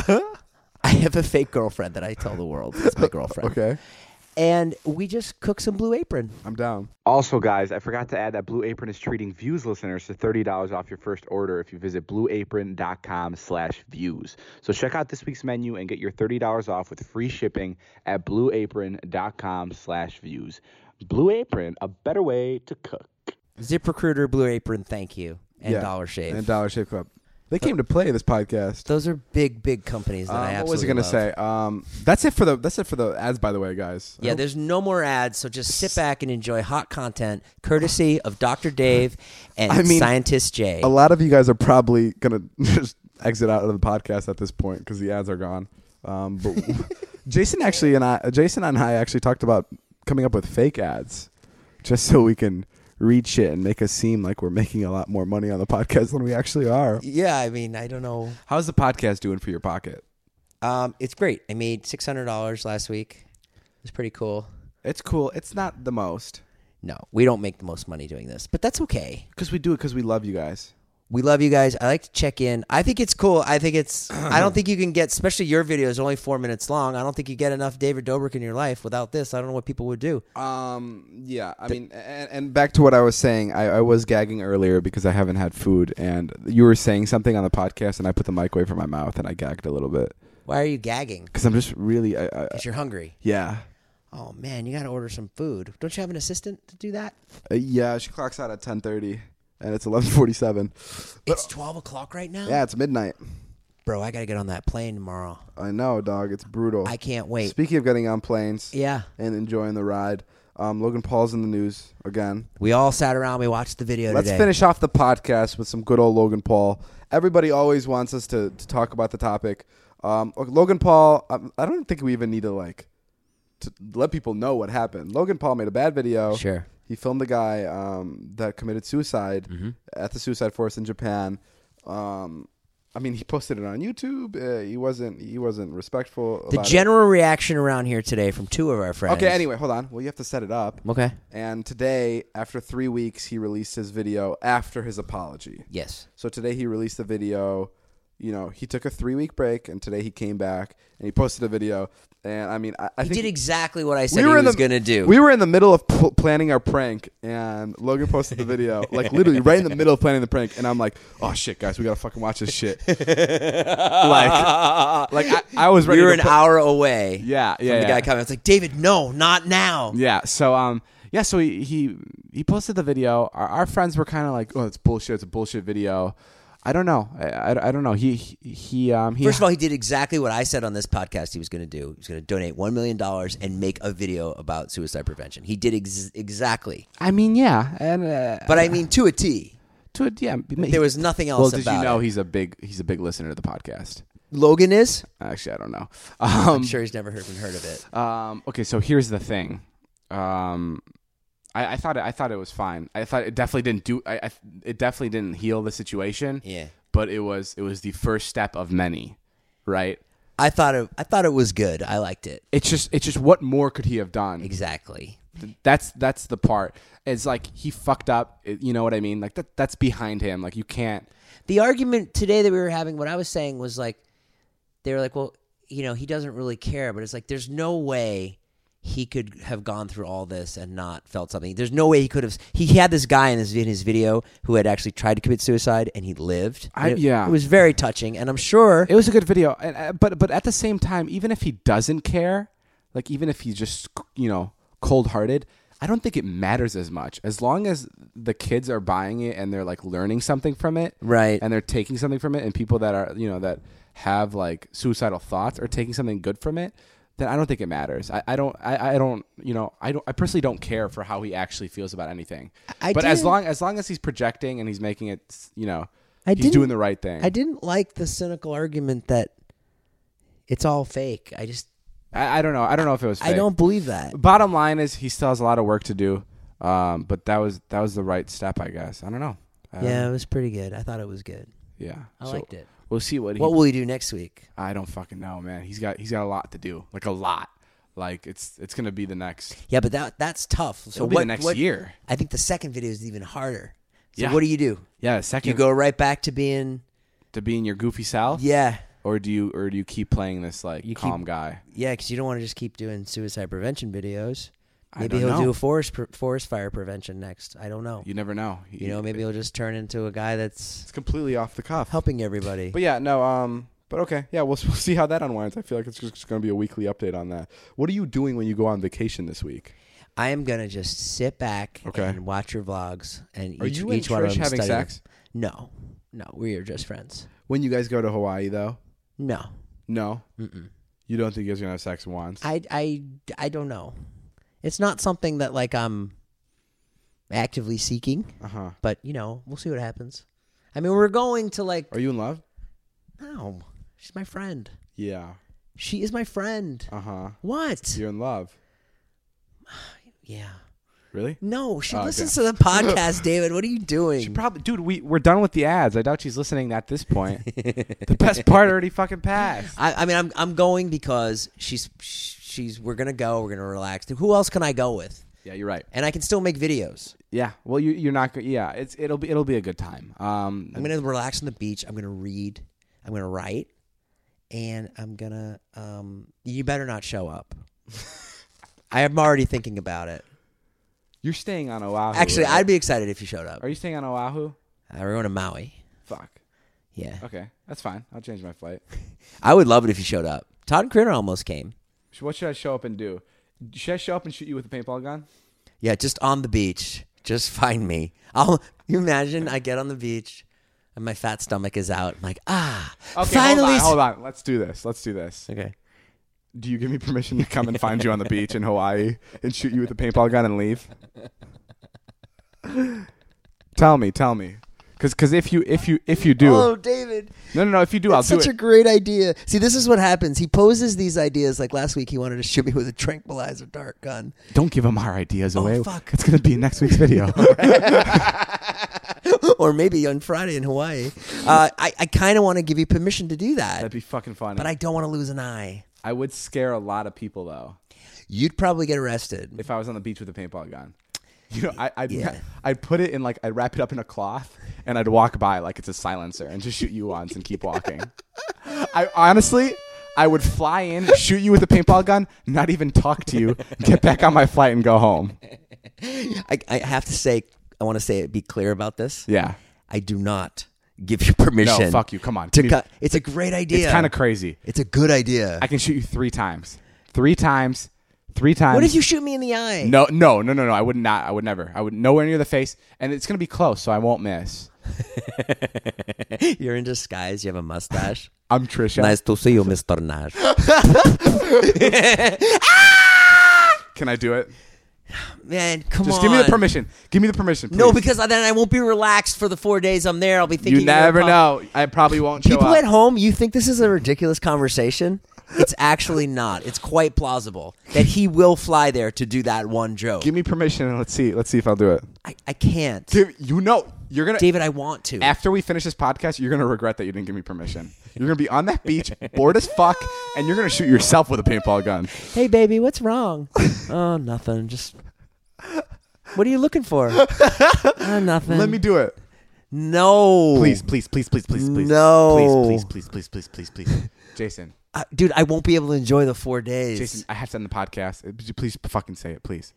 E: I have a fake girlfriend that I tell the world it's my girlfriend.
D: Okay.
E: And we just cook some Blue Apron.
D: I'm down.
B: Also, guys, I forgot to add that Blue Apron is treating Views listeners to thirty dollars off your first order if you visit blueapron.com slash views. So check out this week's menu and get your thirty dollars off with free shipping at blueapron.com slash views. Blue Apron, a better way to cook.
E: ZipRecruiter, Blue Apron, thank you. And
D: Yeah.
E: Dollar Shave.
D: And Dollar Shave Club. They came to play this podcast.
E: Those are big, big companies that I
D: Um,
E: absolutely
D: what was I gonna
E: love.
D: say? Um, that's it for the that's it for the ads, by the way, guys. I
E: Yeah,
D: hope-
E: there's no more ads, so just sit back and enjoy hot content, courtesy of Doctor Dave and
D: I mean,
E: Scientist Jay.
D: a lot of you guys are probably gonna just exit out of the podcast at this point because the ads are gone. Um, but Jason actually and I, Jason and I actually talked about coming up with fake ads, just so we can read shit and make us seem like we're making a lot more money on the podcast than we actually are.
E: Yeah, I mean, I don't know.
D: How's the podcast doing for your pocket?
E: Um, it's great. I made six hundred dollars last week. It's pretty cool.
D: It's cool. It's not the most
E: No, we don't make the most money doing this, but that's okay.
D: because we do it because we love you guys.
E: We love you guys. I like to check in. I think it's cool. I think it's. I don't think you can get, especially your videos, only four minutes long. I don't think you get enough David Dobrik in your life without this. I don't know what people would do.
D: Um. Yeah. I mean, and, and back to what I was saying. I, I was gagging earlier because I haven't had food, and you were saying something on the podcast, and I put the mic away from my mouth, and I gagged a little bit
E: Why are you gagging?
D: because I'm just really. I, I,
E: Because you're hungry.
D: yeah.
E: Oh man, you got to order some food. Don't you have an assistant to do that?
D: Uh, yeah. She clocks out at ten thirty, and it's eleven forty-seven.
E: It's twelve o'clock right now.
D: Yeah, it's midnight.
E: Bro, I got to get on that plane tomorrow.
D: I know, dog. It's brutal.
E: I can't wait.
D: Speaking of getting on planes,
E: Yeah.
D: and enjoying the ride, um, Logan Paul's in the news again.
E: We all sat around. We watched the video
D: Let's
E: today.
D: finish off the podcast with some good old Logan Paul. Everybody always wants us to, to talk about the topic. Um, look, Logan Paul, um, I don't think we even need to like to let people know what happened. Logan Paul made a bad video.
E: Sure.
D: He filmed a guy um, that committed suicide
E: Mm-hmm.
D: at the Suicide Forest in Japan. Um, I mean, he posted it on YouTube. Uh, he wasn't he wasn't respectful.
E: The
D: about it.
E: general reaction around here today from two of our friends.
D: Okay, anyway, hold on. Well, you have to set it up.
E: Okay.
D: And today, after three weeks, he released his video after his apology.
E: Yes.
D: So today he released a video. You know, he took a three-week break, and today he came back, and he posted a video. And, I mean, I, I
E: He
D: think...
E: did exactly what I said
D: we
E: he
D: were in
E: was
D: the-
E: going to do.
D: We were in the middle of p- planning our prank, and Logan posted the video, like literally right in the middle of planning the prank, and I'm like, "Oh shit, guys, we gotta fucking watch this shit." like, like I, I was ready.
E: we were
D: to
E: an
D: put-
E: hour away.
B: Yeah,
E: From
B: yeah,
E: the
B: yeah.
E: guy coming. It's like, David, no, not now.
B: Yeah. So um yeah, so he he, he posted the video. Our, our friends were kind of like, "Oh, it's bullshit. It's a bullshit video."
D: I don't know. I, I, I don't know. He he, he um he
E: First of all, he did exactly what I said on this podcast he was going to do. He was going to donate one million dollars and make a video about suicide prevention. He did ex- exactly.
D: I mean, yeah, and uh,
E: But I mean, to a T.
D: to it, yeah.
E: There was nothing else
D: Well,
E: about
D: did you know
E: it.
D: he's a big he's a big listener to the podcast?
E: Logan is?
D: Actually, I don't know. Um,
E: I'm sure he's never heard, heard of it.
D: Um, okay, so here's the thing. Um, I, I thought it, I thought it was fine. I thought it definitely didn't do. I, I it definitely didn't heal the situation.
E: Yeah.
D: But it was it was the first step of many, right?
E: I thought it. I thought it was good. I liked it.
D: It's just it's just what more could he have done?
E: Exactly.
D: That's that's the part. It's like he fucked up. it- You know what I mean? Like that that's behind him. Like you can't.
E: The argument today that we were having, what I was saying was like, they were like, well, you know, he doesn't really care, but it's like, there's no way he could have gone through all this and not felt something. There's no way he could have. He had this guy in his in his video who had actually tried to commit suicide, and he lived.
D: I-
E: And it,
D: yeah.
E: it was very touching, and I'm sure
D: It was a good video, and, uh, but but at the same time, even if he doesn't care, like even if he's just you know cold hearted, I don't think it matters as much as long as the kids are buying it and they're like learning something from it,
E: Right.
D: And they're taking something from it, and people that are you know that have like suicidal thoughts are taking something good from it. Then I don't think it matters. I, I don't. I, I don't. You know. I don't. I personally don't care for how he actually feels about anything.
E: I
D: but as
E: didn't-
D: long as long as he's projecting and he's making it, you know,
E: I
D: he's
E: didn't-
D: doing the right thing.
E: I didn't like the cynical argument that it's all fake. I just
D: I, I don't know. I don't know if it was.
E: I
D: fake.
E: don't believe that.
D: Bottom line is he still has a lot of work to do, um, but that was that was the right step, I guess. I don't know. Um,
E: Yeah, it was pretty good. I thought it was good.
D: yeah.
E: I
D: So
E: liked it.
D: We'll see what he.
E: What will he do next week?
D: I don't fucking know, man. He's got he's got a lot to do, like a lot. Like it's it's gonna be the next.
E: Yeah, but that that's tough. So
D: It'll be
E: what,
D: the next
E: what-
D: year.
E: I think the second video is even harder. So
D: Yeah.
E: what do you do?
D: Yeah, second.
E: You go right back to being
D: to be in your goofy self.
E: yeah,
D: Or do you or do you keep playing this like
E: You keep-
D: calm guy?
E: yeah, because you don't want to just keep doing suicide prevention videos.
D: I
E: Maybe
D: don't
E: he'll
D: know.
E: do a forest pre- forest fire prevention next. I don't know.
D: You never know.
E: You know, maybe he'll just turn into a guy that's
D: it's completely off the cuff.
E: helping everybody.
D: But yeah, no. Um. But okay, yeah, we'll, we'll see how that unwinds. I feel like it's just going to be a weekly update on that. What are you doing when you go on vacation this week?
E: I am gonna just sit back
D: Okay.
E: and watch your vlogs, and
D: Are
E: each,
D: you and
E: each one of
D: Trish
E: them
D: having
E: study-
D: sex?
E: No, no, we are just friends.
D: When you guys go to Hawaii, though?
E: No,
D: No.
E: Mm-mm.
D: You don't think you guys are going to have sex once?
E: I, I, I don't know. It's not something that like I'm actively seeking,
D: Uh huh.
E: but you know, we'll see what happens. I mean, we're going to like
D: Are you in love?
E: no, she's my friend.
D: Yeah.
E: She is my friend.
D: Uh huh.
E: What?
D: You're in love.
E: Yeah.
D: Really?
E: No, she
D: Oh, okay.
E: listens to the podcast, David. What are you doing?
D: She probably, dude. We we're done with the ads. I doubt she's listening at this point. The best part already fucking passed.
E: I, I mean, I'm I'm going because she's she's. We're gonna go. We're gonna relax. Who else can I go with?
D: Yeah, you're right.
E: And I can still make videos.
D: Yeah. Well, you you're not. go- Yeah. It's it'll be it'll be a good time. Um.
E: I'm gonna relax on the beach. I'm gonna read. I'm gonna write, and I'm gonna. Um, you better not show up. I am already thinking about it.
D: You're staying on Oahu.
E: Actually,
D: right?
E: I'd be excited if you showed up.
D: Are you staying on Oahu?
E: Uh, we're going to Maui.
D: Fuck.
E: Yeah,
D: Okay, that's fine. I'll change my flight.
E: I would love it if you showed up. Todd and Critter almost came.
D: So what should I show up and do? Should I show up and shoot you with a paintball gun?
E: Yeah, just on the beach. Just find me. I'll. You imagine I get on the beach, and my fat stomach is out. I'm like, ah,
D: Okay,
E: finally.
D: hold on, hold on. Let's do this. Let's do this.
E: Okay.
D: Do you give me permission to come and find you on the beach in Hawaii and shoot you with a paintball gun and leave? Tell me, tell me, because because if you if you if you do,
E: Oh, David.
D: no no no, if you do, I'll
E: That's
D: do
E: such
D: it.
E: a great idea. See, this is what happens. He poses these ideas. Like last week, he wanted to shoot me with a tranquilizer dart gun.
D: Don't give him our ideas
E: Oh,
D: away.
E: fuck.
D: It's gonna be in next week's video.
E: Or maybe on Friday in Hawaii. Uh, I, I kind of want to give you permission to do that,
D: That'd be fucking funny.
E: but I don't want to lose an eye.
D: I would scare a lot of people though
E: You'd probably get arrested.
D: if I was on the beach with a paintball gun. You know, I, I'd
E: Yeah.
D: I'd put it in like I'd wrap it up in a cloth and I'd walk by like it's a silencer and just shoot you once and keep walking. I honestly, I would fly in, shoot you with a paintball gun, not even talk to you, get back on my flight and go home.
E: I, I have to say, I want to say it, be clear about this.
D: Yeah.
E: I do not give you permission.
D: No, fuck you. Come on.
E: To
D: Give me-
E: cut. It's a great idea.
D: It's kind of crazy.
E: It's a good idea.
D: I can shoot you three times. Three times. Three times.
E: What if you shoot me in the eye?
D: No, no, no, no, no. I would not. I would never. I would nowhere near the face, and it's gonna be close, so I won't miss.
E: You're in disguise. You have a mustache.
D: I'm Trisha.
E: Nice to see you, Mister Nash.
D: Can I do it?
E: Man, come
D: Just
E: on.
D: give me the permission. Give me the permission, please.
E: No, because then I won't be relaxed for the four days I'm there. I'll be thinking.
D: you never
E: you're
D: know. I probably won't show
E: People
D: up.
E: at home, you think this is a ridiculous conversation? It's actually not. It's quite plausible that he will fly there to do that one joke.
D: Give me permission and let's see. Let's see if I'll do it.
E: I, I can't.
D: Give, you know, you're gonna.
E: David, I want to.
D: After we finish this podcast, you're gonna regret that you didn't give me permission. You're gonna be on that beach, bored as fuck, and you're gonna shoot yourself with a paintball gun.
E: Hey, baby, what's wrong? Oh, nothing. Just. What are you looking for? Oh, nothing.
D: Let me do it.
E: No.
D: Please, please, please, please, please, please.
E: No.
D: Please, please, please, please, please, please, please. Jason.
E: Uh, dude, I won't be able to enjoy the four days.
D: Jason, I have to end the podcast. Would you please fucking say it, please?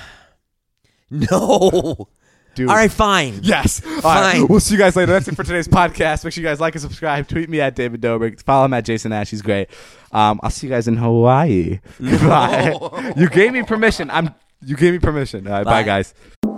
E: No.
D: Dude.
E: All right, fine.
D: Yes. All
E: Fine.
D: right. We'll see you guys later. That's it for today's podcast. Make sure you guys like and subscribe. Tweet me at David Dobrik. Follow him at Jason Ash. He's great. Um, I'll see you guys in Hawaii. Goodbye. You gave me permission. I'm. You gave me permission. All right, bye,
E: Bye.
D: guys.